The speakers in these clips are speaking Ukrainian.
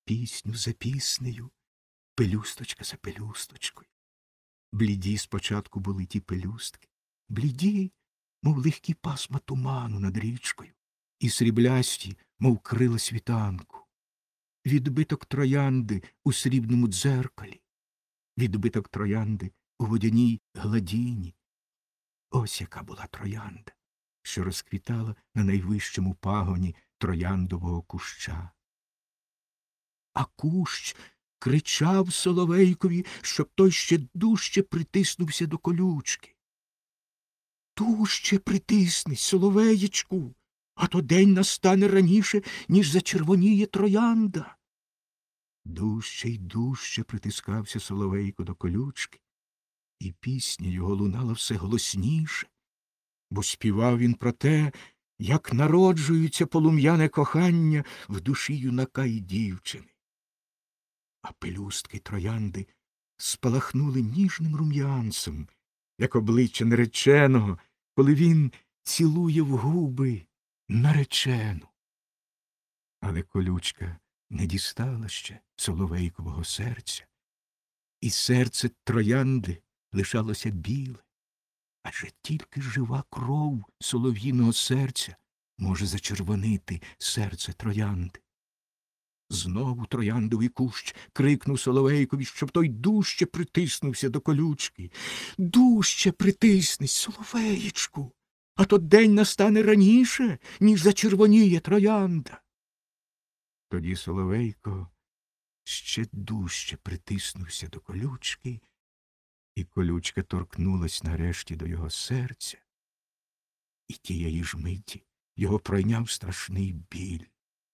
пісню за піснею, пелюсточка за пелюсточкою. Бліді спочатку були ті пелюстки, бліді, мов легкі пасма туману над річкою, і сріблясті, мов крила світанку. Відбиток троянди у срібному дзеркалі, відбиток троянди у водяній гладіні. Ось яка була троянда, що розквітала на найвищому пагоні трояндового куща. А кущ кричав соловейкові, щоб той ще дужче притиснувся до колючки. Дужче притиснись, соловеєчку, а то день настане раніше, ніж зачервоніє троянда. Дужче й дужче притискався соловейко до колючки, і пісня його лунала все голосніше, бо співав він про те, як народжується полум'яне кохання в душі юнака й дівчини. А пелюстки троянди спалахнули ніжним рум'янцем, як обличчя нареченого, коли він цілує в губи наречену. Але колючка не дістала ще соловейкового серця, і серце троянди лишалося біле, адже тільки жива кров солов'їного серця може зачервонити серце троянди. Знову трояндовий кущ крикнув соловейкові, щоб той дужче притиснувся до колючки. Дужче притиснись, соловеєчку, а то день настане раніше, ніж зачервоніє троянда. Тоді соловейко ще дужче притиснувся до колючки, і колючка торкнулась нарешті до його серця, і тієї ж миті його пройняв страшний біль.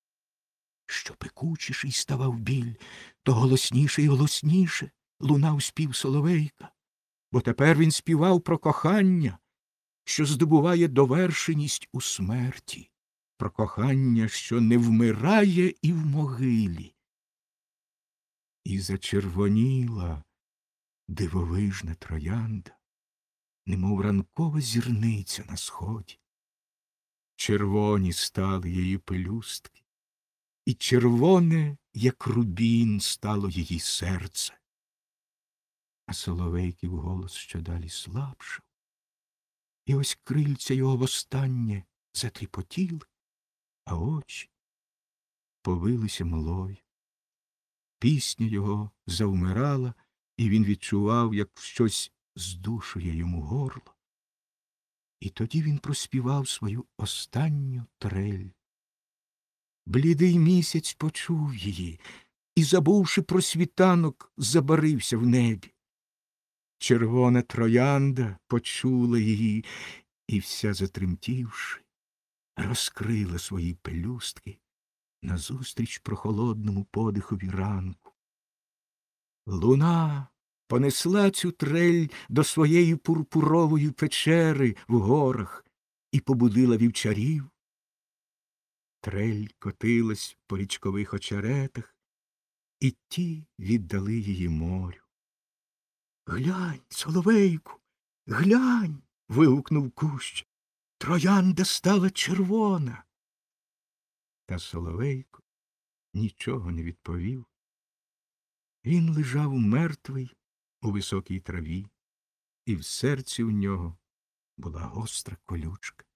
Що пекучіший ставав біль, то голосніше й голосніше лунав спів соловейка, бо тепер він співав про кохання, що здобуває довершеність у смерті, про кохання, що не вмирає і в могилі. І зачервоніла дивовижна троянда, немов ранкова зірниця на сході. Червоні стали її пелюстки, і червоне, як рубін, стало її серце. А соловейків голос щодалі слабшав, і ось крильця його востаннє затріпотіли, а очі повилися млою. Пісня його завмирала, і він відчував, як щось здушує йому горло. І тоді він проспівав свою останню трель. Блідий місяць почув її і, забувши про світанок, забарився в небі. Червона троянда почула її і, вся затремтівши, розкрила свої пелюстки назустріч прохолодному подихові ранку. Луна понесла цю трель до своєї пурпурової печери в горах і побудила вівчарів. Трель котилась по річкових очеретах, і ті віддали її морю. «Глянь, соловейку, глянь!» – вигукнув кущ. «Троянда стала червона!» Та соловейко нічого не відповів. Він лежав мертвий у високій траві, і в серці в нього була гостра колючка.